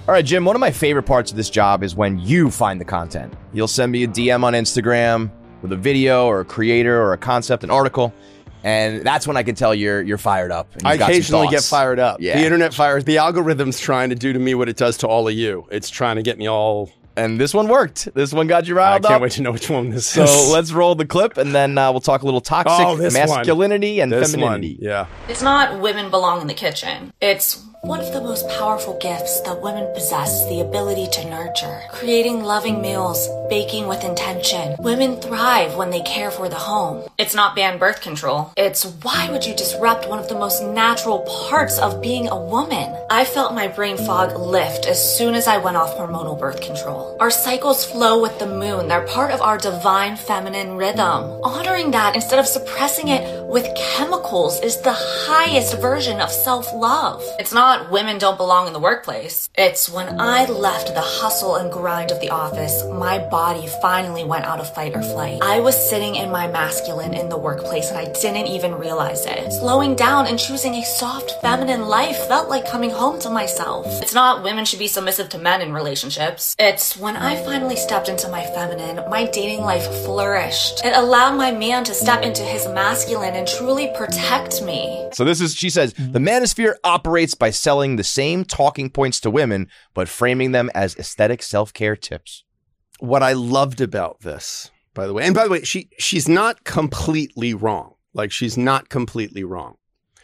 All right, Jim, one of my favorite parts of this job is when you find the content. You'll send me a DM on Instagram with a video or a creator or a concept, an article, and that's when I can tell you're fired up. And I occasionally get fired up. Yeah. The internet fires. The algorithm's trying to do to me what it does to all of you. It's trying to get me all... And this one worked. This one got you riled up. I can't wait to know which one this is. So let's roll the clip, and then we'll talk a little toxic masculinity and femininity. Yeah. It's not women belong in the kitchen. It's one of the most powerful gifts that women possess, the ability to nurture. Creating loving meals, baking with intention. Women thrive when they care for the home. It's not banned birth control. It's why would you disrupt one of the most natural parts of being a woman? I felt my brain fog lift as soon as I went off hormonal birth control. Our cycles flow with the moon. They're part of our divine feminine rhythm. Honoring that instead of suppressing it with chemicals is the highest version of self-love. It's not women don't belong in the workplace. It's when I left the hustle and grind of the office, my body finally went out of fight or flight. I was sitting in my masculine in the workplace and I didn't even realize it. Slowing down and choosing a soft feminine life felt like coming home to myself. It's not women should be submissive to men in relationships. It's when I finally stepped into my feminine, my dating life flourished. It allowed my man to step into his masculine and truly protect me. So she says, the manosphere operates by selling the same talking points to women, but framing them as aesthetic self-care tips. What I loved about this, by the way, she's not completely wrong. Like, she's not completely wrong.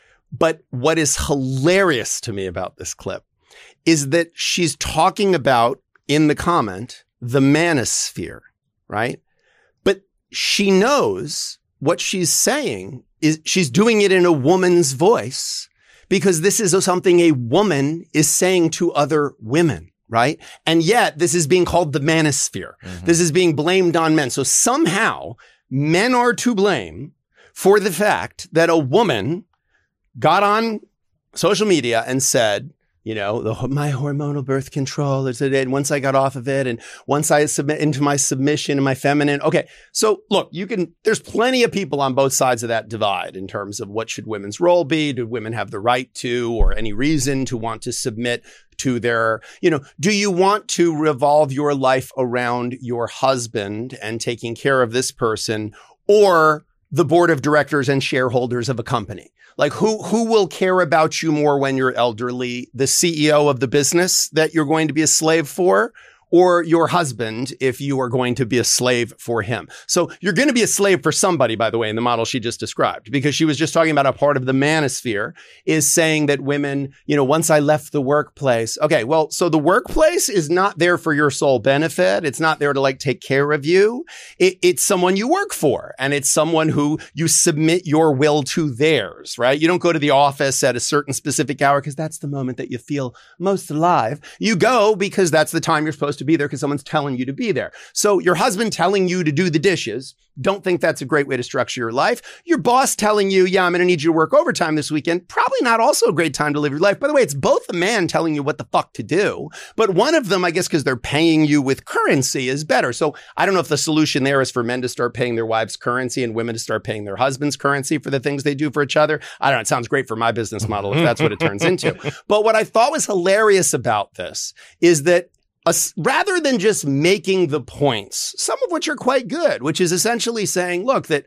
But what is hilarious to me about this clip is that she's talking about, in the comment, the manosphere, right? But she knows what she's saying is she's doing it in a woman's voice because this is something a woman is saying to other women, right? And yet this is being called the manosphere. Mm-hmm. This is being blamed on men. So somehow men are to blame for the fact that a woman got on social media and said, you know, my hormonal birth control is it. And once I got off of it and once I submit into my submission and my feminine. Okay. So look, there's plenty of people on both sides of that divide in terms of what should women's role be? Do women have the right to, or any reason to want to submit to their, do you want to revolve your life around your husband and taking care of this person, or the board of directors and shareholders of a company? Like who will care about you more when you're elderly? The CEO of the business that you're going to be a slave for, or your husband if you are going to be a slave for him? So you're going to be a slave for somebody, by the way, in the model she just described, because she was just talking about a part of the manosphere is saying that women, once I left the workplace. Okay, well, so the workplace is not there for your sole benefit. It's not there to take care of you. It's someone you work for, and it's someone who you submit your will to theirs, right? You don't go to the office at a certain specific hour because that's the moment that you feel most alive. You go because that's the time you're supposed to be there because someone's telling you to be there. So your husband telling you to do the dishes, don't think that's a great way to structure your life. Your boss telling you, yeah, I'm going to need you to work overtime this weekend, probably not also a great time to live your life. By the way, it's both a man telling you what the fuck to do, but one of them, I guess, because they're paying you with currency is better. So I don't know if the solution there is for men to start paying their wives currency and women to start paying their husbands currency for the things they do for each other. I don't know. It sounds great for my business model if that's what it turns into. But what I thought was hilarious about this is that rather than just making the points, some of which are quite good, which is essentially saying, look, that,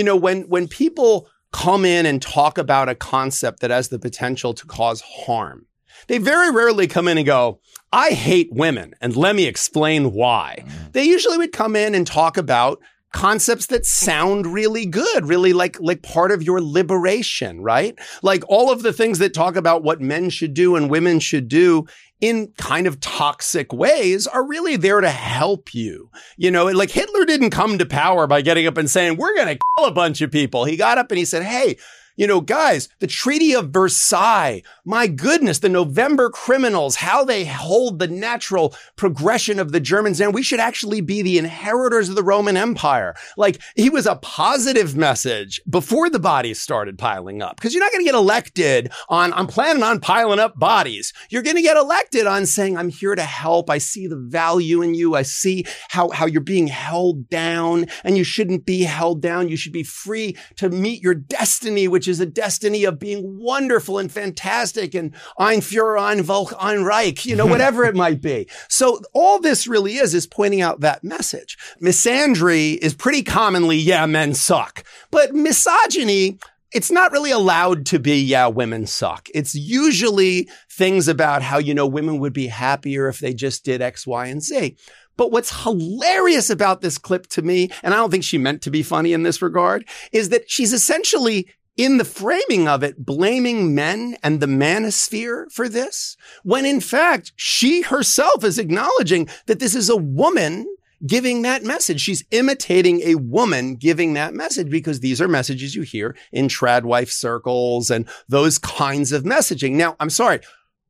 when people come in and talk about a concept that has the potential to cause harm, they very rarely come in and go, I hate women, and let me explain why. They usually would come in and talk about concepts that sound really good, really like part of your liberation, right? Like all of the things that talk about what men should do and women should do in kind of toxic ways are really there to help you. Like Hitler didn't come to power by getting up and saying, we're going to kill a bunch of people. He got up and he said, hey, guys, the Treaty of Versailles, my goodness, the November criminals, how they hold the natural progression of the Germans, and we should actually be the inheritors of the Roman Empire. Like, he was a positive message before the bodies started piling up, because you're not going to get elected on, I'm planning on piling up bodies. You're going to get elected on saying, I'm here to help. I see the value in you. I see how you're being held down, and you shouldn't be held down. You should be free to meet your destiny, which which is a destiny of being wonderful and fantastic and ein Führer, ein Volk, ein Reich, whatever it might be. So all this really is pointing out that message. Misandry is pretty commonly, yeah, men suck. But misogyny, it's not really allowed to be, yeah, women suck. It's usually things about how, women would be happier if they just did X, Y, and Z. But what's hilarious about this clip to me, and I don't think she meant to be funny in this regard, is that she's essentially, in the framing of it, blaming men and the manosphere for this, when in fact, she herself is acknowledging that this is a woman giving that message. She's imitating a woman giving that message because these are messages you hear in tradwife circles and those kinds of messaging. Now, I'm sorry.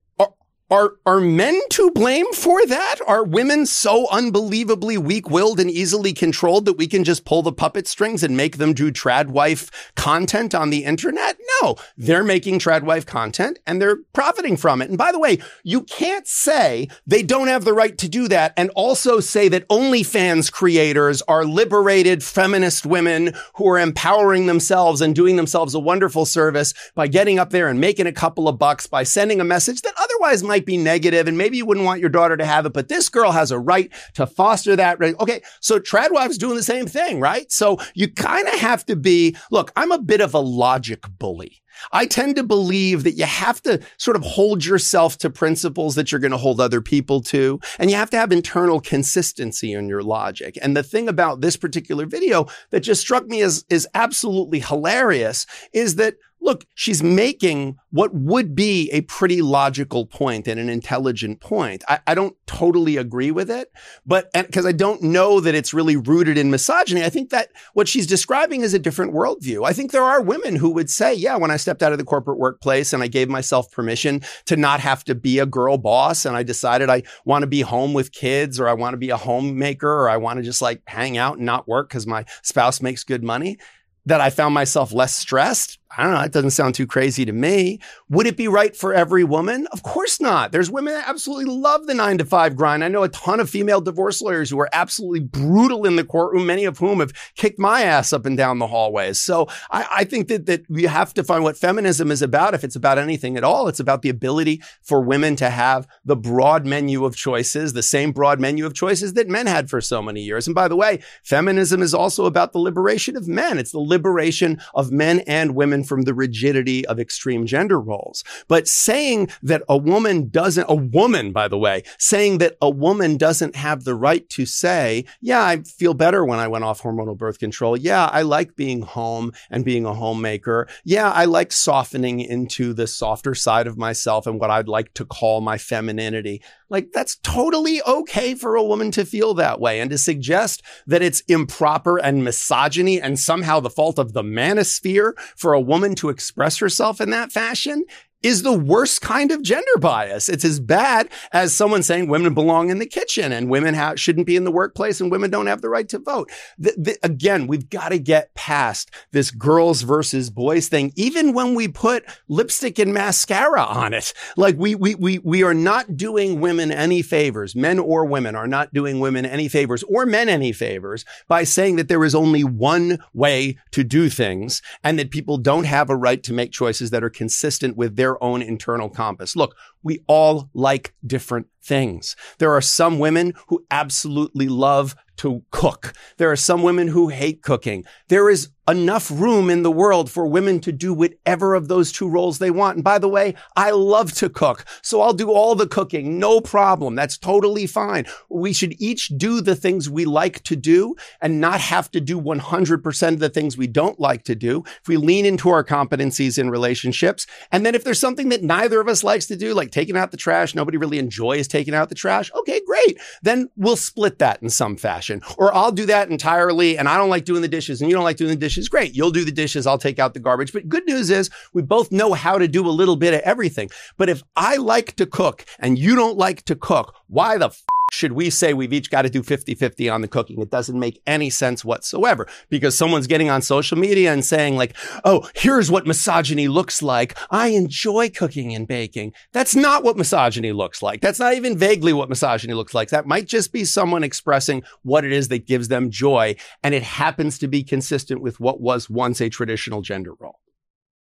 Are men to blame for that? Are women so unbelievably weak-willed and easily controlled that we can just pull the puppet strings and make them do tradwife content on the internet? No, they're making tradwife content and they're profiting from it. And by the way, you can't say they don't have the right to do that and also say that OnlyFans creators are liberated feminist women who are empowering themselves and doing themselves a wonderful service by getting up there and making a couple of bucks by sending a message that otherwise might be negative and maybe you wouldn't want your daughter to have it, but this girl has a right to foster that. Okay, so tradwife's doing the same thing, right? So you kind of have to be, look, I'm a bit of a logic bully. I tend to believe that you have to sort of hold yourself to principles that you're going to hold other people to, and you have to have internal consistency in your logic. And the thing about this particular video that just struck me as is absolutely hilarious is that, look, she's making what would be a pretty logical point and an intelligent point. I don't totally agree with it, but because I don't know that it's really rooted in misogyny, I think that what she's describing is a different worldview. I think there are women who would say, yeah, when I stepped out of the corporate workplace and I gave myself permission to not have to be a girl boss and I decided I want to be home with kids or I want to be a homemaker or I want to just like hang out and not work because my spouse makes good money, that I found myself less stressed. I don't know. It doesn't sound too crazy to me. Would it be right for every woman? Of course not. There's women that absolutely love the 9-to-5 grind. I know a ton of female divorce lawyers who are absolutely brutal in the courtroom, many of whom have kicked my ass up and down the hallways. So I think that we have to find what feminism is about. If it's about anything at all, it's about the ability for women to have the broad menu of choices, the same broad menu of choices that men had for so many years. And by the way, feminism is also about the liberation of men. It's the liberation of men and women from the rigidity of extreme gender roles. But saying that a woman, by the way, saying that a woman doesn't have the right to say, yeah, I feel better when I went off hormonal birth control. Yeah, I like being home and being a homemaker. Yeah, I like softening into the softer side of myself and what I'd like to call my femininity. Like, that's totally okay for a woman to feel that way. And to suggest that it's improper and misogyny and somehow the fault of the manosphere for a woman to express herself in that fashion is the worst kind of gender bias. It's as bad as someone saying women belong in the kitchen and women shouldn't be in the workplace and women don't have the right to vote. Again, we've got to get past this girls versus boys thing, even when we put lipstick and mascara on it. Like we are not doing women any favors. Men or women are not doing women any favors or men any favors by saying that there is only one way to do things and that people don't have a right to make choices that are consistent with their own internal compass. Look, we all like different things. There are some women who absolutely love to cook. There are some women who hate cooking. There is enough room in the world for women to do whatever of those two roles they want. And by the way, I love to cook, so I'll do all the cooking. No problem. That's totally fine. We should each do the things we like to do and not have to do 100% of the things we don't like to do. If we lean into our competencies in relationships, and then if there's something that neither of us likes to do, like taking out the trash, nobody really enjoys taking out the trash. Okay, great. Then we'll split that in some fashion. Or I'll do that entirely and I don't like doing the dishes and you don't like doing the dishes. Great. You'll do the dishes. I'll take out the garbage. But good news is we both know how to do a little bit of everything. But if I like to cook and you don't like to cook, why the should we say we've each got to do 50-50 on the cooking? It doesn't make any sense whatsoever because someone's getting on social media and saying like, oh, here's what misogyny looks like. I enjoy cooking and baking. That's not what misogyny looks like. That's not even vaguely what misogyny looks like. That might just be someone expressing what it is that gives them joy. And it happens to be consistent with what was once a traditional gender role.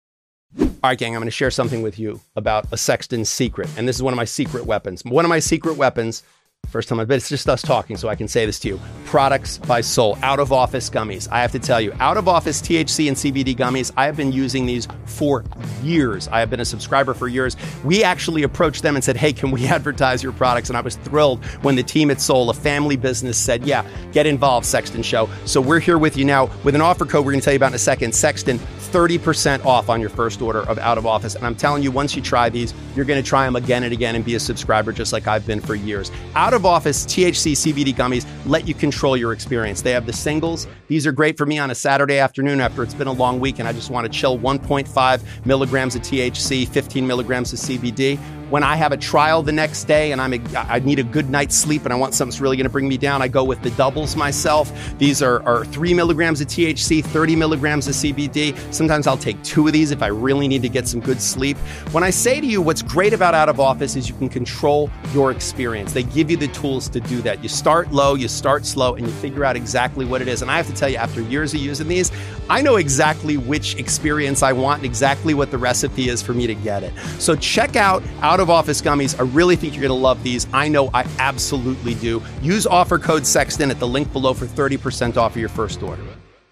All right, gang, I'm going to share something with you about a Sexton secret. And this is one of my secret weapons. One of my secret weapons, first time I bet it's just us talking, so I can say this to you. Products by Soul, out-of-office gummies. I have to tell you, out-of-office THC and CBD gummies, I have been using these for years. I have been a subscriber for years. We actually approached them and said, hey, can we advertise your products? And I was thrilled when the team at Soul, a family business, said, yeah, get involved, Sexton Show. So we're here with you now with an offer code we're going to tell you about in a second. Sexton, 30% off on your first order of Out of Office. And I'm telling you, once you try these, you're going to try them again and again and be a subscriber just like I've been for years. Out of Office THC CBD gummies let you control your experience. They have the singles. These are great for me on a Saturday afternoon after it's been a long week and I just want to chill. 1.5 milligrams of THC, 15 milligrams of CBD. When I have a trial the next day and I need a good night's sleep and I want something that's really going to bring me down, I go with the doubles myself. These are 3 milligrams of THC, 30 milligrams of CBD. Sometimes I'll take 2 of these if I really need to get some good sleep. When I say to you, what's great about Out of Office is you can control your experience. They give you the tools to do that. You start low, you start slow, and you figure out exactly what it is. And I have to tell you, after years of using these, I know exactly which experience I want and exactly what the recipe is for me to get it. So check out Out of Office gummies. I really think you're going to love these. I know I absolutely do. Use offer code Sexton at the link below for 30% off of your first order.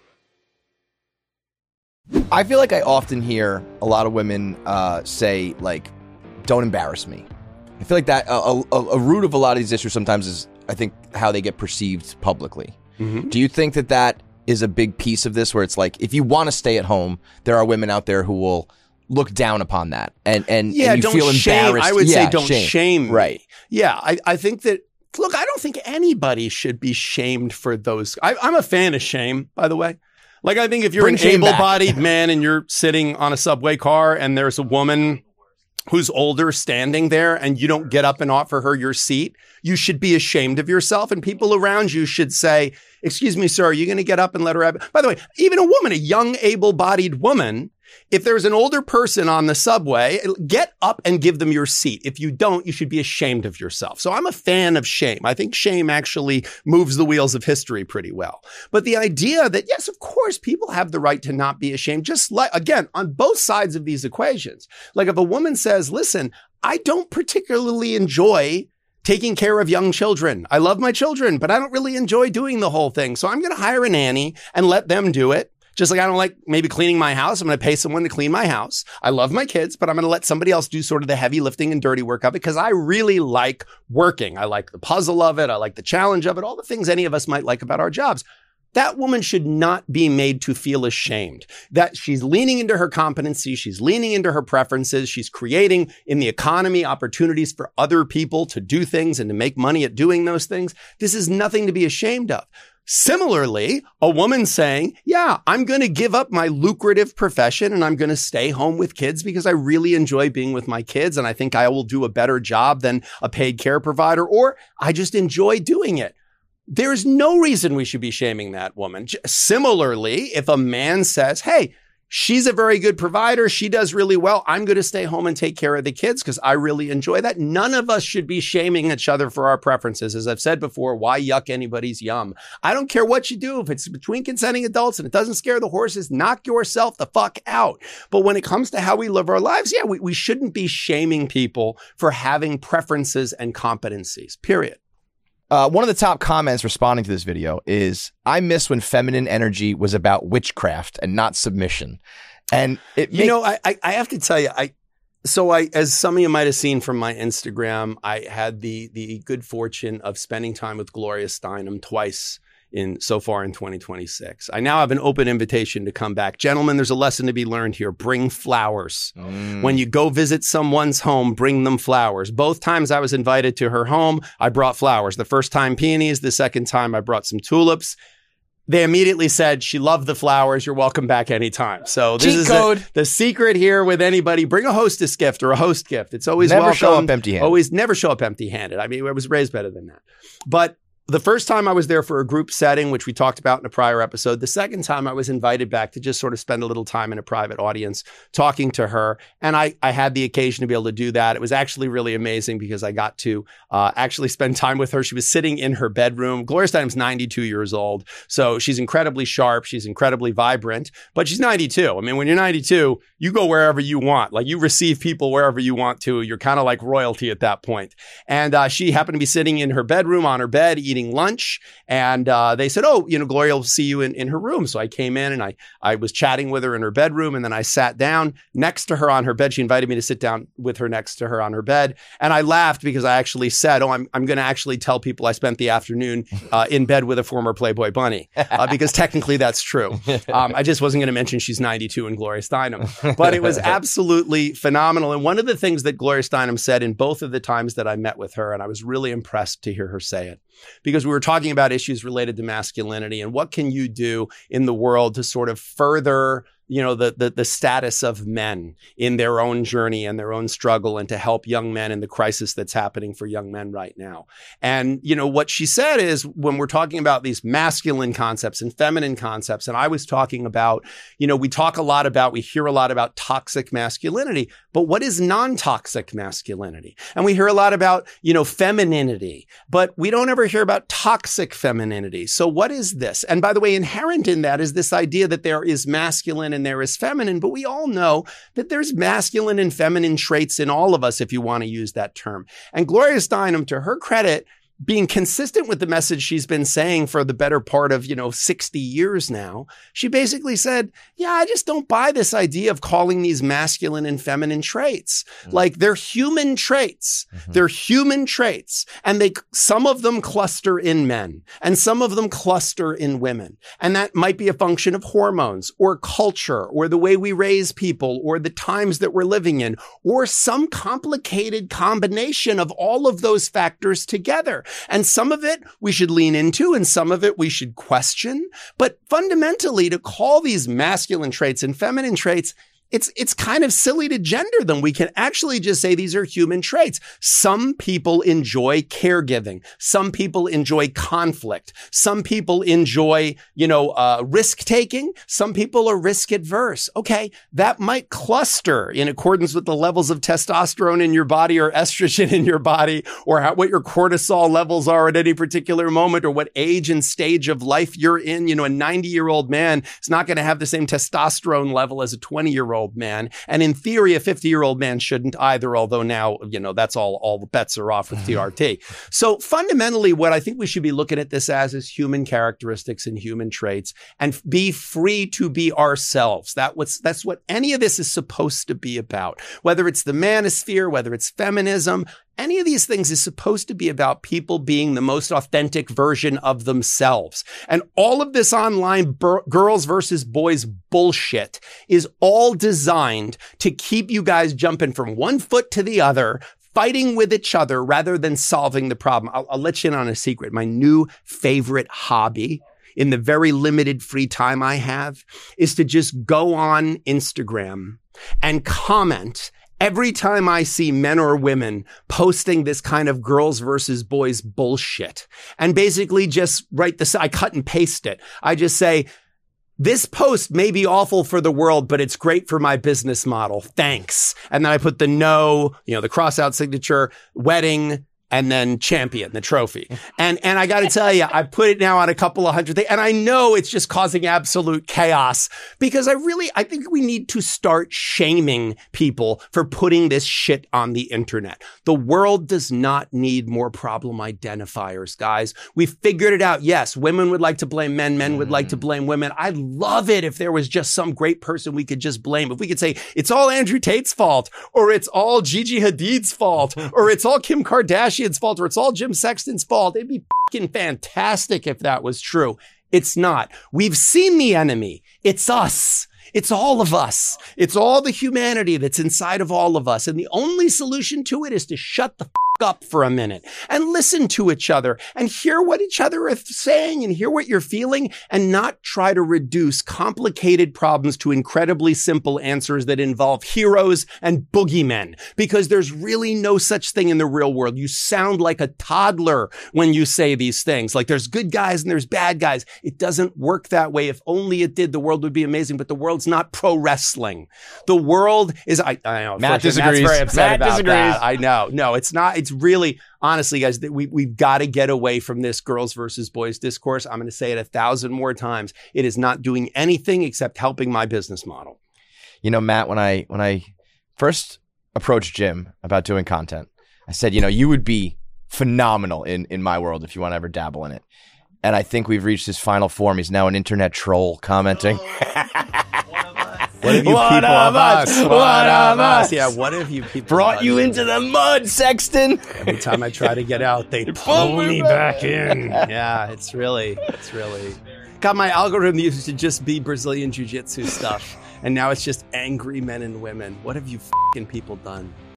I feel like I often hear a lot of women say, like, don't embarrass me. I feel like that a root of a lot of these issues sometimes is, I think, how they get perceived publicly. Mm-hmm. Do you think that that is a big piece of this, where it's like, if you want to stay at home, there are women out there who will look down upon that and you feel embarrassed? I would say don't shame me. Right. Yeah, I think that, look, I don't think anybody should be shamed for those. I'm a fan of shame, by the way. Like, I think if you're an able-bodied man and you're sitting on a subway car and there's a woman who's older standing there and you don't get up and offer her your seat, you should be ashamed of yourself. And people around you should say, excuse me, sir, are you going to get up and let her have? By the way, even a woman, a young, able-bodied woman, if there's an older person on the subway, get up and give them your seat. If you don't, you should be ashamed of yourself. So I'm a fan of shame. I think shame actually moves the wheels of history pretty well. But the idea that, yes, of course, people have the right to not be ashamed, just like, again, on both sides of these equations. Like if a woman says, listen, I don't particularly enjoy taking care of young children. I love my children, but I don't really enjoy doing the whole thing. So I'm going to hire a nanny and let them do it. Just like I don't like maybe cleaning my house. I'm going to pay someone to clean my house. I love my kids, but I'm going to let somebody else do sort of the heavy lifting and dirty work of it because I really like working. I like the puzzle of it. I like the challenge of it. All the things any of us might like about our jobs. That woman should not be made to feel ashamed that she's leaning into her competency. She's leaning into her preferences. She's creating in the economy opportunities for other people to do things and to make money at doing those things. This is nothing to be ashamed of. Similarly, a woman saying, yeah, I'm going to give up my lucrative profession and I'm going to stay home with kids because I really enjoy being with my kids and I think I will do a better job than a paid care provider, or I just enjoy doing it. There's no reason we should be shaming that woman. Similarly, if a man says, hey, she's a very good provider, she does really well, I'm going to stay home and take care of the kids because I really enjoy that. None of us should be shaming each other for our preferences. As I've said before, why yuck anybody's yum? I don't care what you do. If it's between consenting adults and it doesn't scare the horses, knock yourself the fuck out. But when it comes to how we live our lives, yeah, we shouldn't be shaming people for having preferences and competencies, period. One of the top comments responding to this video is, I miss when feminine energy was about witchcraft and not submission. And it I have to tell you, as some of you might have seen from my Instagram, I had the good fortune of spending time with Gloria Steinem twice so far in 2026. I now have an open invitation to come back. Gentlemen, there's a lesson to be learned here. Bring flowers. When you go visit someone's home, bring them flowers. Both times I was invited to her home, I brought flowers. The first time peonies, the second time I brought some tulips. They immediately said she loved the flowers. You're welcome back anytime. So this is the secret here with anybody. Bring a hostess gift or a host gift. It's always never welcome. Show up empty-handed. Always never show up empty-handed. I mean, I was raised better than that. But The first time I was there for a group setting, which we talked about in a prior episode. The second time I was invited back to just sort of spend a little time in a private audience talking to her. And I had the occasion to be able to do that. It was actually really amazing because I got to actually spend time with her. She was sitting in her bedroom. Gloria Steinem's 92 years old. So she's incredibly sharp. She's incredibly vibrant, but she's 92. I mean, when you're 92, you go wherever you want. Like you receive people wherever you want to. You're kind of like royalty at that point. And she happened to be sitting in her bedroom on her bed eating lunch. And they said, oh, Gloria will see you in her room. So I came in and I was chatting with her in her bedroom. And then I sat down next to her on her bed. She invited me to sit down with her next to her on her bed. And I laughed because I actually said, oh, I'm going to actually tell people I spent the afternoon in bed with a former Playboy bunny because technically that's true. I just wasn't going to mention she's 92 and Gloria Steinem. But it was absolutely phenomenal. And one of the things that Gloria Steinem said in both of the times that I met with her, and I was really impressed to hear her say it, because we were talking about issues related to masculinity and what can you do in the world to sort of further the status of men in their own journey and their own struggle and to help young men in the crisis that's happening for young men right now. And, what she said is when we're talking about these masculine concepts and feminine concepts, and I was talking about, we hear a lot about toxic masculinity, but what is non-toxic masculinity? And we hear a lot about, femininity, but we don't ever hear about toxic femininity. So what is this? And by the way, inherent in that is this idea that there is masculine and there is feminine, but we all know that there's masculine and feminine traits in all of us, if you want to use that term. And Gloria Steinem, to her credit, being consistent with the message she's been saying for the better part of, 60 years now, she basically said, yeah, I just don't buy this idea of calling these masculine and feminine traits. Like they're human traits. They're human traits. And some of them cluster in men and some of them cluster in women. And that might be a function of hormones or culture or the way we raise people or the times that we're living in or some complicated combination of all of those factors together. And some of it we should lean into and some of it we should question. But fundamentally, to call these masculine traits and feminine traits, it's kind of silly to gender them. We can actually just say these are human traits. Some people enjoy caregiving. Some people enjoy conflict. Some people enjoy, risk taking. Some people are risk adverse. Okay. That might cluster in accordance with the levels of testosterone in your body or estrogen in your body or what your cortisol levels are at any particular moment or what age and stage of life you're in. A 90-year-old man is not going to have the same testosterone level as a 20-year-old man. And in theory, a 50-year-old man shouldn't either, although now, that's all the bets are off with TRT. So fundamentally, what I think we should be looking at this as is human characteristics and human traits and be free to be ourselves. That's what any of this is supposed to be about. Whether it's the manosphere, whether it's feminism, any of these things is supposed to be about people being the most authentic version of themselves. And all of this online girls versus boys bullshit is all designed to keep you guys jumping from one foot to the other, fighting with each other rather than solving the problem. I'll let you in on a secret. My new favorite hobby in the very limited free time I have is to just go on Instagram and comment every time I see men or women posting this kind of girls versus boys bullshit and basically just write this, I cut and paste it. I just say, this post may be awful for the world, but it's great for my business model. Thanks. And then I put the the cross out signature, wedding, and then champion, the trophy. And I got to tell you, I put it now on a couple of hundred things. And I know it's just causing absolute chaos because I think we need to start shaming people for putting this shit on the internet. The world does not need more problem identifiers, guys. We figured it out. Yes, women would like to blame men. Men would like to blame women. I'd love it if there was just some great person we could just blame. If we could say it's all Andrew Tate's fault, or it's all Gigi Hadid's fault, or it's all Kim Kardashian's fault, or it's all Jim Sexton's fault. It'd be fucking fantastic if that was true. It's not. We've seen the enemy. It's us. It's all of us. It's all the humanity that's inside of all of us. And the only solution to it is to shut the up for a minute and listen to each other and hear what each other is saying and hear what you're feeling and not try to reduce complicated problems to incredibly simple answers that involve heroes and boogeymen, because there's really no such thing in the real world. You sound like a toddler when you say these things. Like there's good guys and there's bad guys. It doesn't work that way. If only it did, the world would be amazing, but the world's not pro wrestling. The world is, I know. Matt disagrees. Matt's very upset Matt about disagrees. that. I know. No, it's not. It's really, honestly, guys, we've got to get away from this girls versus boys discourse. I'm going to say it 1,000 more times. It is not doing anything except helping my business model. You know, Matt, when I first approached Jim about doing content, I said, you know, you would be phenomenal in my world if you want to ever dabble in it. And I think we've reached his final form. He's now an internet troll commenting. What have you One people of us. What of us? Yeah, what have you people Brought done? you into the mud, Sexton. Every time I try to get out, they pull me back in. Yeah, it's really. God, my algorithm used to just be Brazilian Jiu-Jitsu stuff. And now it's just angry men and women. What have you f***ing people done?